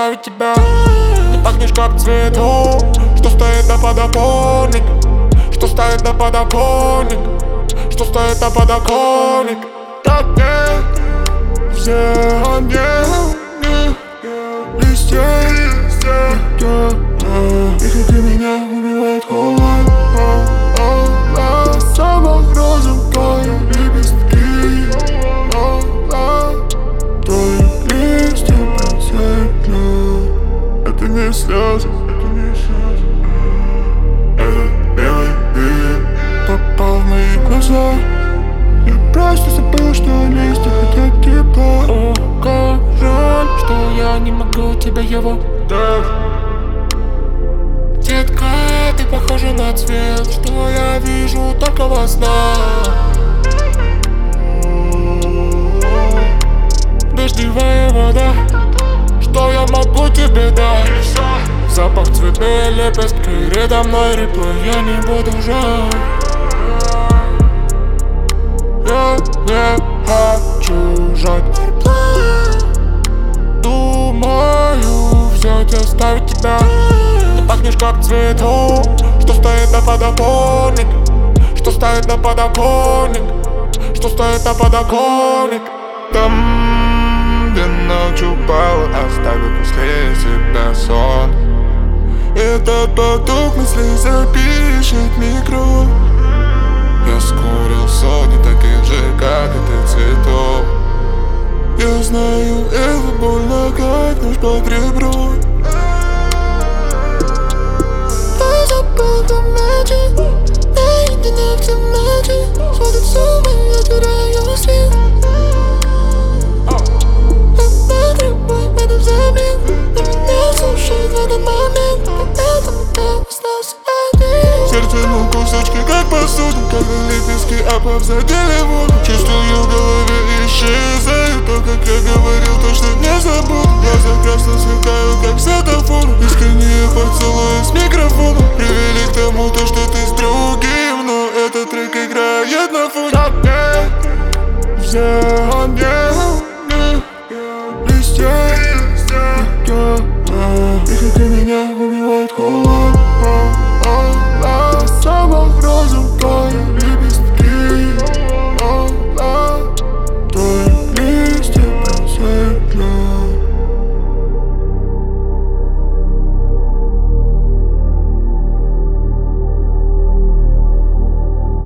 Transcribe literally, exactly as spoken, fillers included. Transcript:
оставить тебя. Ты пахнешь как цветок, что стоит на подоконник, что стоит на подоконник, что стоит на подоконник. Так не все они, листья, их для меня убивает холод. Самых розовых твои лепестки, твои листья процентно. Это не слезы, это не слезы. Этот белый вид попал в мои глаза. Я просто забыл, что листья хотят тепла. О, как жаль, что я не могу тебя его дать. Детка, ты похожа на цвет, что я вижу только во снах. Дождевая вода, что я могу тебе дать? Запах цветной лепестки, передо мной реплей, я не буду жать. Я не хочу жать. Думаю взять и оставить тебя. Ты пахнешь как цветок, что стоит на подоконник, что стоит на подоконник, что стоит на подоконник. Там, где ночь упала, оставив после себя сон. Этот поток мыслей запишет микро. Я скурил сотни таких же, как этот цветок. Я знаю, это больно, как нож под ребром. Я забыл до ночи, наедине в темноте. Смотрит в суммы, я теряю свет. Я требую этот взамен, но меня слушает в этот момент. Поэтому я остался один. Сердце, ну кусочки, как посуда, когда лепестки опав задели воду. Чувствую в голове исчезает то, как я говорил, то, что не забуду. Глаза красно сверкают, как светофор. Искренние поцелуи с микрофона привели к тому, то, что ты с другим, но этот трек играет на фоне. Так не все они, листья, их для меня